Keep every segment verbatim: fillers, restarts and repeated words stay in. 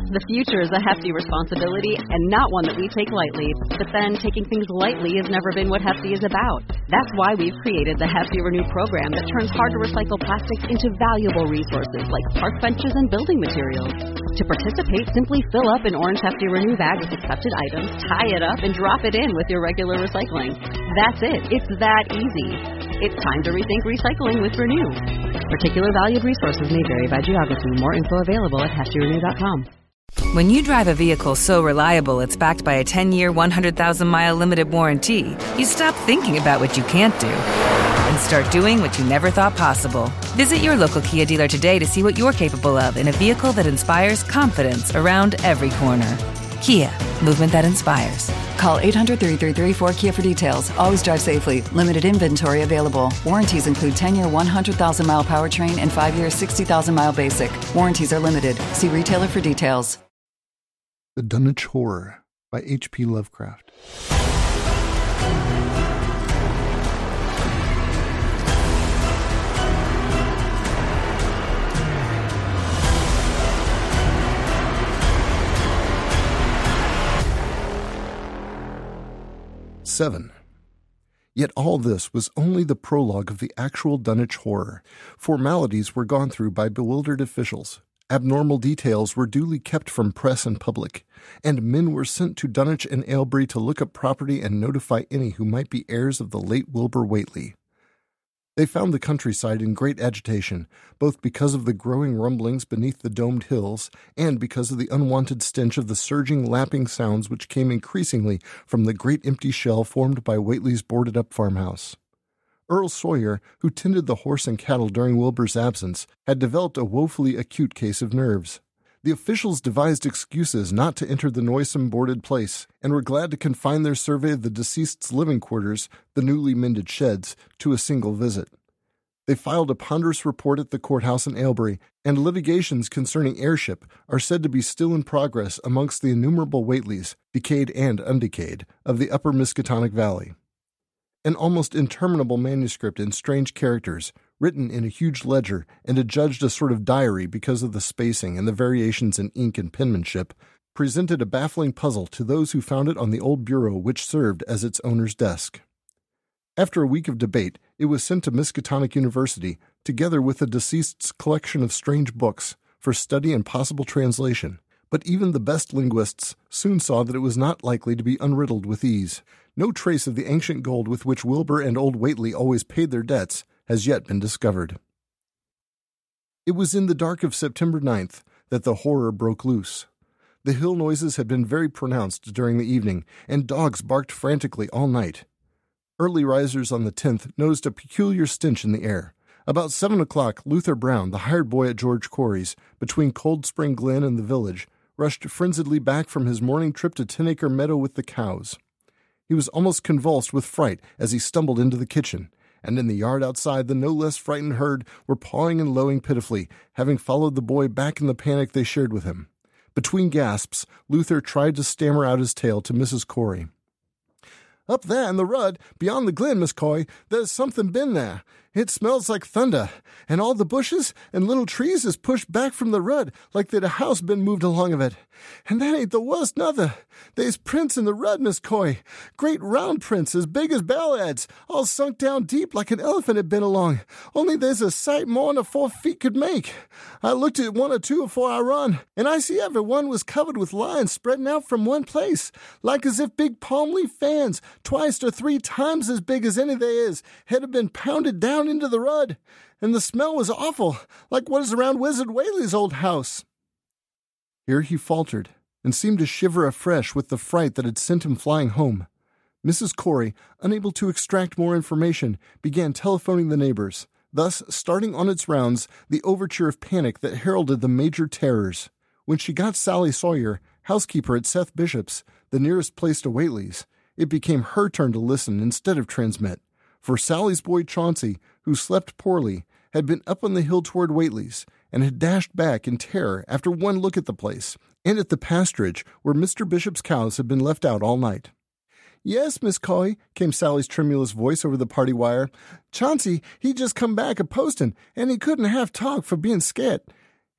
The future is a hefty responsibility and not one that we take lightly. But then, taking things lightly has never been what Hefty is about. That's why we've created the Hefty Renew program that turns hard-to-recycle plastics into valuable resources like park benches and building materials. To participate, simply fill up an orange Hefty Renew bag with accepted items, tie it up, and drop it in with your regular recycling. That's it. It's that easy. It's time to rethink recycling with Renew. Particular valued resources may vary by geography. More info available at hefty renew dot com. When you drive a vehicle so reliable it's backed by a ten-year, one hundred thousand mile limited warranty, you stop thinking about what you can't do and start doing what you never thought possible. Visit your local Kia dealer today to see what you're capable of in a vehicle that inspires confidence around every corner. Kia, movement that inspires. Call eight hundred, three three three, four K I A for details. Always drive safely. Limited inventory available. Warranties include ten-year, one hundred thousand mile powertrain and five-year, sixty thousand mile basic. Warranties are limited. See retailer for details. The Dunwich Horror by H P Lovecraft. Seven. Yet all this was only the prologue of the actual Dunwich Horror. Formalities were gone through by bewildered officials. Abnormal details were duly kept from press and public, and men were sent to Dunwich and Aylesbury to look up property and notify any who might be heirs of the late Wilbur Whately. They found the countryside in great agitation, both because of the growing rumblings beneath the domed hills and because of the unwanted stench of the surging, lapping sounds which came increasingly from the great empty shell formed by Whately's boarded-up farmhouse. Earl Sawyer, who tended the horse and cattle during Wilbur's absence, had developed a woefully acute case of nerves. The officials devised excuses not to enter the noisome boarded place, and were glad to confine their survey of the deceased's living quarters, the newly mended sheds, to a single visit. They filed a ponderous report at the courthouse in Aylesbury, and litigations concerning heirship are said to be still in progress amongst the innumerable Whateleys, decayed and undecayed, of the upper Miskatonic Valley. An almost interminable manuscript in strange characters, written in a huge ledger and adjudged a sort of diary because of the spacing and the variations in ink and penmanship, presented a baffling puzzle to those who found it on the old bureau which served as its owner's desk. After a week of debate, it was sent to Miskatonic University, together with the deceased's collection of strange books, for study and possible translation. But even the best linguists soon saw that it was not likely to be unriddled with ease. No trace of the ancient gold with which Wilbur and old Whately always paid their debts has yet been discovered. It was in the dark of September ninth that the horror broke loose. The hill noises had been very pronounced during the evening, and dogs barked frantically all night. Early risers on the tenth noticed a peculiar stench in the air. About seven o'clock, Luther Brown, the hired boy at George Corey's, between Cold Spring Glen and the village, rushed frenziedly back from his morning trip to Ten Acre Meadow with the cows. He was almost convulsed with fright as he stumbled into the kitchen, and in the yard outside the no less frightened herd were pawing and lowing pitifully, having followed the boy back in the panic they shared with him. Between gasps, Luther tried to stammer out his tale to Missus Corey. "Up there in the rud, beyond the glen, Miss Coy, there's something been there. It smells like thunder, and all the bushes and little trees is pushed back from the rud like that a house been moved along of it. And that ain't the worst, nother. They's prints in the rud, Miss Coy. Great round prints as big as bell-ads, all sunk down deep like an elephant had been along, only there's a sight more'n a four feet could make. I looked at one or two afore I run, and I see every one was covered with lines spreading out from one place, like as if big palm leaf fans, twice or three times as big as any they is, had been pounded down into the rud, and the smell was awful, like what is around Wizard Whaley's old house." Here he faltered, and seemed to shiver afresh with the fright that had sent him flying home. Missus Corey, unable to extract more information, began telephoning the neighbors, thus starting on its rounds the overture of panic that heralded the major terrors. When she got Sally Sawyer, housekeeper at Seth Bishop's, the nearest place to Whately's, it became her turn to listen instead of transmit, for Sally's boy Chauncey, who slept poorly, had been up on the hill toward Whately's, and had dashed back in terror after one look at the place, and at the pasturage where Mister Bishop's cows had been left out all night. "Yes, Miss Coy," came Sally's tremulous voice over the party wire. "Chauncey, he just come back a postin', and he couldn't half talk for being scared.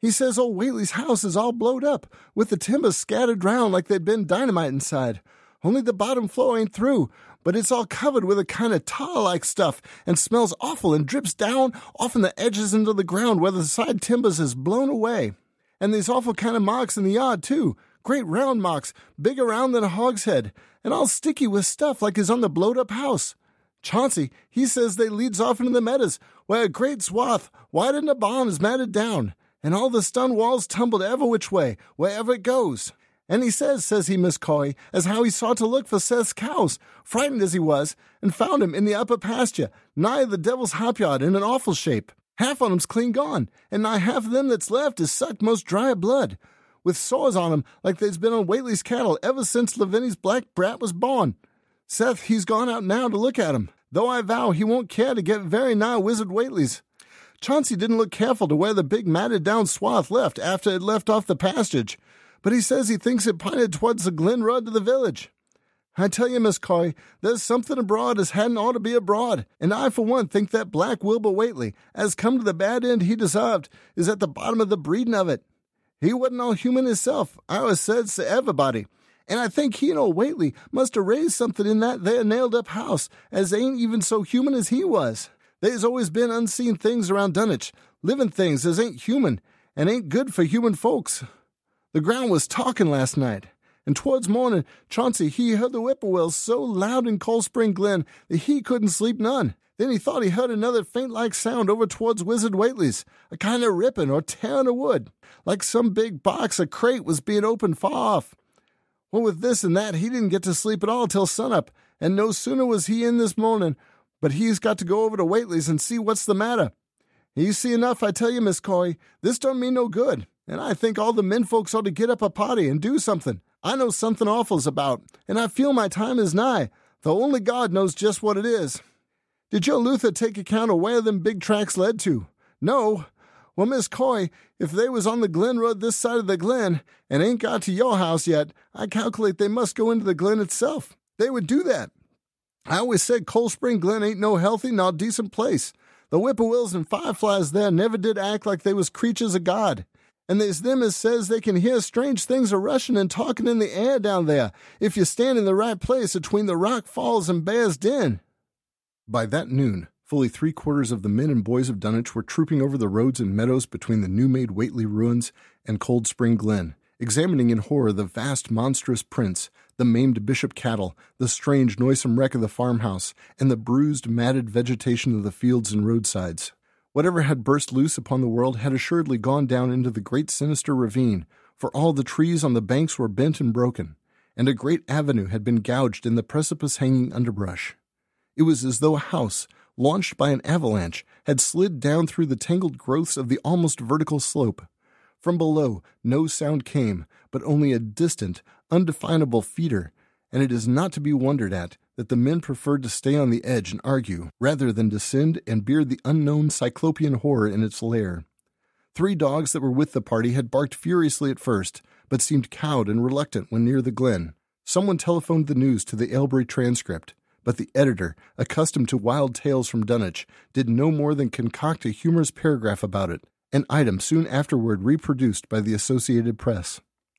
He says old Whately's house is all blowed up, with the timber scattered round like there'd been dynamite inside. Only the bottom floor ain't through, but it's all covered with a kind of tar-like stuff and smells awful and drips down off in the edges into the ground where the side timbers is blown away. And there's awful kind of marks in the yard, too. Great round marks, big around than a hogshead, and all sticky with stuff like is on the blowed-up house. Chauncey, he says they leads off into the meadows, where a great swath, wider than a barn, is matted down, and all the stone walls tumbled ever which way, wherever it goes. And he says, says he, Miss Coy, as how he sought to look for Seth's cows, frightened as he was, and found him in the upper pasture, nigh the devil's hop-yard in an awful shape. Half on 'em's clean gone, and nigh half of them that's left is sucked most dry of blood, with sores on 'em like they's been on Whately's cattle ever since Lavinia's black brat was born. Seth, he's gone out now to look at 'em, though I vow he won't care to get very nigh Wizard Whately's. Chauncey didn't look careful to where the big matted down swath left after it left off the pasturage, but he says he thinks it pinted towards the Glen Road to the village. I tell you, Miss Coy, there's something abroad as hadn't ought to be abroad, and I for one think that black Wilbur Whately, as come to the bad end he deserved, is at the bottom of the breeding of it. He wasn't all human himself, I always said to everybody, and I think he and old Whately must have raised something in that there nailed-up house as ain't even so human as he was. There's always been unseen things around Dunwich, living things as ain't human, and ain't good for human folks. The ground was talking last night, and towards morning, Chauncey, he heard the whippoorwills so loud in Cold Spring Glen that he couldn't sleep none. Then he thought he heard another faint-like sound over towards Wizard Whately's, a kind of ripping or tearing of wood, like some big box or crate was being opened far off. Well, with this and that, he didn't get to sleep at all till sunup, and no sooner was he in this morning, but he's got to go over to Whately's and see what's the matter. You see enough, I tell you, Miss Coy, this don't mean no good, and I think all the men folks ought to get up a party and do something. I know something awful's about, and I feel my time is nigh, though only God knows just what it is. Did your Luther take account of where them big tracks led to? No. Well, Miss Coy, if they was on the Glen Road this side of the glen, and ain't got to your house yet, I calculate they must go into the glen itself. They would do that. I always said Cold Spring Glen ain't no healthy nor decent place. The whippoorwills and fireflies there never did act like they was creatures of God. And there's them as says they can hear strange things a-rushing and talking in the air down there, if you stand in the right place between the Rock Falls and Bear's Den. By that noon, fully three-quarters of the men and boys of Dunwich were trooping over the roads and meadows between the new-made Whately ruins and Cold Spring Glen, examining in horror the vast, monstrous prints, the maimed bishop cattle, the strange, noisome wreck of the farmhouse, and the bruised, matted vegetation of the fields and roadsides. Whatever had burst loose upon the world had assuredly gone down into the great sinister ravine, for all the trees on the banks were bent and broken, and a great avenue had been gouged in the precipice-hanging underbrush. It was as though a house, launched by an avalanche, had slid down through the tangled growths of the almost vertical slope. From below, no sound came, but only a distant, undefinable feeder, and it is not to be wondered at that the men preferred to stay on the edge and argue, rather than descend and beard the unknown cyclopean horror in its lair. Three dogs that were with the party had barked furiously at first, but seemed cowed and reluctant when near the glen. Someone telephoned the news to the Aylbury Transcript, but the editor, accustomed to wild tales from Dunwich, did no more than concoct a humorous paragraph about it, an item soon afterward reproduced by the Associated Press.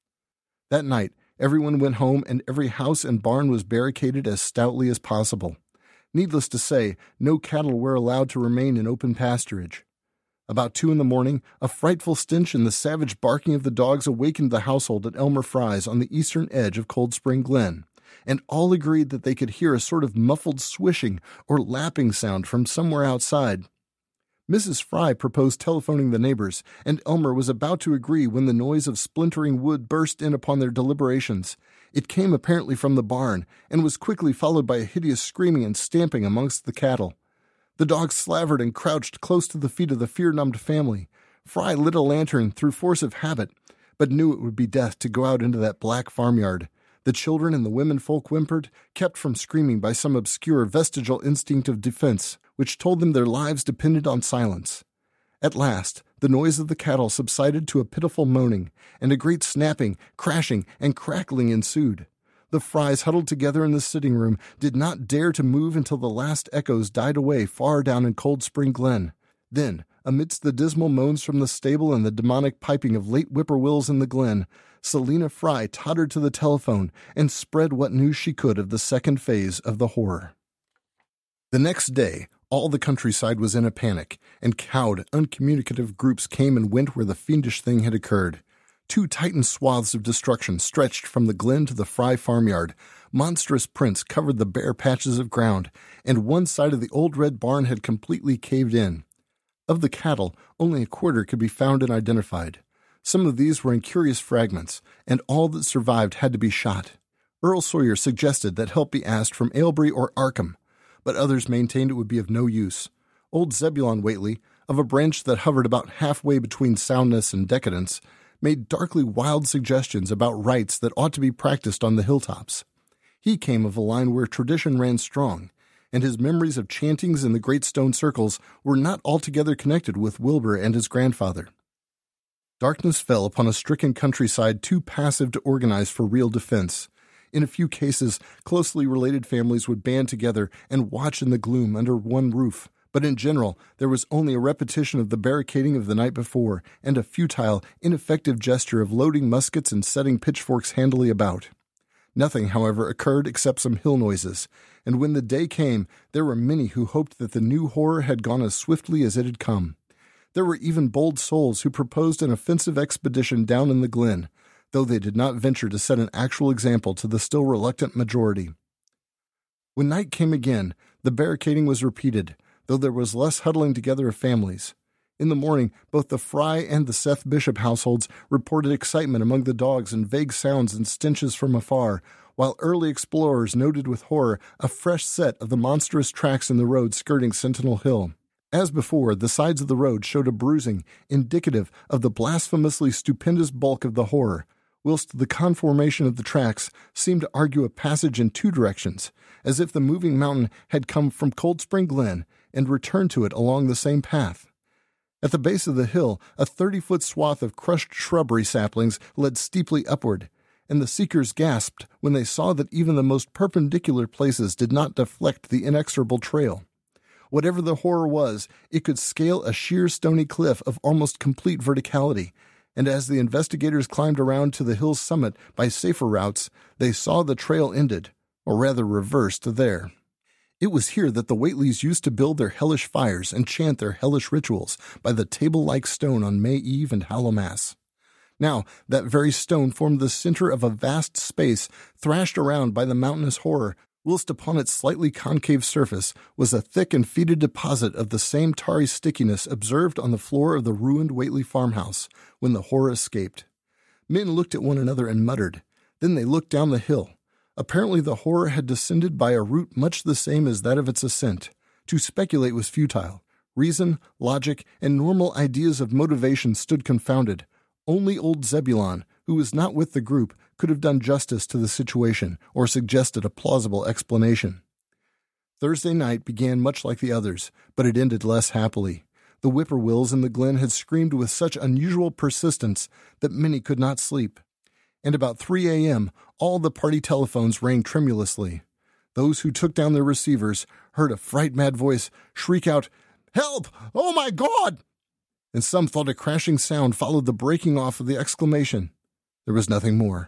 That night, everyone went home and every house and barn was barricaded as stoutly as possible. Needless to say, no cattle were allowed to remain in open pasturage. About two in the morning, a frightful stench and the savage barking of the dogs awakened the household at Elmer Fry's on the eastern edge of Cold Spring Glen, and all agreed that they could hear a sort of muffled swishing or lapping sound from somewhere outside. Missus Fry proposed telephoning the neighbors, and Elmer was about to agree when the noise of splintering wood burst in upon their deliberations. It came apparently from the barn, and was quickly followed by a hideous screaming and stamping amongst the cattle. The dogs slavered and crouched close to the feet of the fear-numbed family. Fry lit a lantern through force of habit, but knew it would be death to go out into that black farmyard. The children and the women folk whimpered, kept from screaming by some obscure vestigial instinct of defense, which told them their lives depended on silence. At last, the noise of the cattle subsided to a pitiful moaning, and a great snapping, crashing, and crackling ensued. The Frys, huddled together in the sitting room, did not dare to move until the last echoes died away far down in Cold Spring Glen. Then, Amidst the dismal moans from the stable and the demonic piping of late whippoorwills in the glen, Selina Fry tottered to the telephone and spread what news she could of the second phase of the horror. The next day, all the countryside was in a panic, and cowed, uncommunicative groups came and went where the fiendish thing had occurred. Two titan swaths of destruction stretched from the glen to the Fry farmyard. Monstrous prints covered the bare patches of ground, and one side of the old red barn had completely caved in. Of the cattle, only a quarter could be found and identified. Some of these were in curious fragments, and all that survived had to be shot. Earl Sawyer suggested that help be asked from Ailbury or Arkham, but others maintained it would be of no use. Old Zebulon Whately, of a branch that hovered about halfway between soundness and decadence, made darkly wild suggestions about rites that ought to be practiced on the hilltops. He came of a line where tradition ran strong, and his memories of chantings in the great stone circles were not altogether connected with Wilbur and his grandfather. Darkness fell upon a stricken countryside too passive to organize for real defense. In a few cases, closely related families would band together and watch in the gloom under one roof, but in general, there was only a repetition of the barricading of the night before and a futile, ineffective gesture of loading muskets and setting pitchforks handily about. Nothing, however, occurred except some hill noises, and when the day came, there were many who hoped that the new horror had gone as swiftly as it had come. There were even bold souls who proposed an offensive expedition down in the glen, though they did not venture to set an actual example to the still reluctant majority. When night came again, the barricading was repeated, though there was less huddling together of families. In the morning, both the Fry and the Seth Bishop households reported excitement among the dogs and vague sounds and stenches from afar, while early explorers noted with horror a fresh set of the monstrous tracks in the road skirting Sentinel Hill. As before, the sides of the road showed a bruising, indicative of the blasphemously stupendous bulk of the horror, whilst the conformation of the tracks seemed to argue a passage in two directions, as if the moving mountain had come from Cold Spring Glen and returned to it along the same path. At the base of the hill, a thirty-foot swath of crushed shrubbery saplings led steeply upward, and the seekers gasped when they saw that even the most perpendicular places did not deflect the inexorable trail. Whatever the horror was, it could scale a sheer stony cliff of almost complete verticality, and as the investigators climbed around to the hill's summit by safer routes, they saw the trail ended, or rather reversed, there. It was here that the Whateleys used to build their hellish fires and chant their hellish rituals by the table-like stone on May Eve and Hallowmass. Now, that very stone formed the center of a vast space thrashed around by the mountainous horror, whilst upon its slightly concave surface was a thick and fetid deposit of the same tarry stickiness observed on the floor of the ruined Whately farmhouse when the horror escaped. Men looked at one another and muttered. Then they looked down the hill. Apparently the horror had descended by a route much the same as that of its ascent. To speculate was futile. Reason, logic, and normal ideas of motivation stood confounded. Only old Zebulon, who was not with the group, could have done justice to the situation or suggested a plausible explanation. Thursday night began much like the others, but it ended less happily. The whippoorwills in the glen had screamed with such unusual persistence that many could not sleep. And about three a.m., all the party telephones rang tremulously. Those who took down their receivers heard a fright-mad voice shriek out, "Help! Oh, my God!" And some thought a crashing sound followed the breaking off of the exclamation. There was nothing more.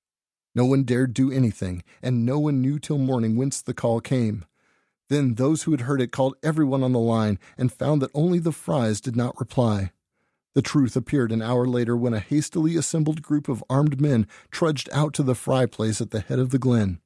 No one dared do anything, and no one knew till morning whence the call came. Then those who had heard it called everyone on the line and found that only the Frys did not reply. The truth appeared an hour later when a hastily assembled group of armed men trudged out to the Fry place at the head of the glen.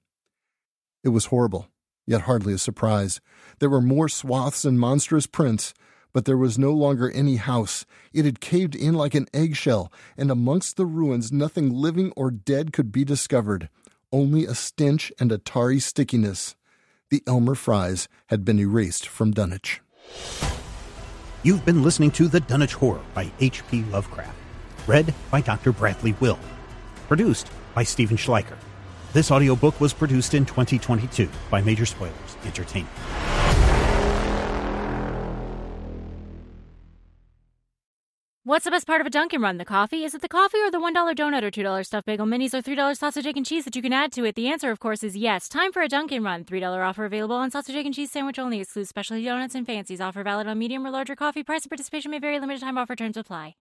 It was horrible, yet hardly a surprise. There were more swaths and monstrous prints, but there was no longer any house. It had caved in like an eggshell, and amongst the ruins nothing living or dead could be discovered, only a stench and a tarry stickiness. The Elmer Frys had been erased from Dunwich. You've been listening to The Dunwich Horror by H P Lovecraft. Read by Doctor Bradley Will. Produced by Stephen Schleicher. This audiobook was produced in twenty twenty-two by Major Spoilers Entertainment. What's the best part of a Dunkin' Run? The coffee? Is it the coffee or the one dollar donut or two dollar stuffed bagel minis or three dollar sausage, egg, and cheese that you can add to it? The answer, of course, is yes. Time for a Dunkin' Run. three dollar offer available on sausage, egg, and cheese sandwich only. Excludes specialty donuts and fancies. Offer valid on medium or larger coffee. Price and participation may vary. Limited time offer. Terms apply.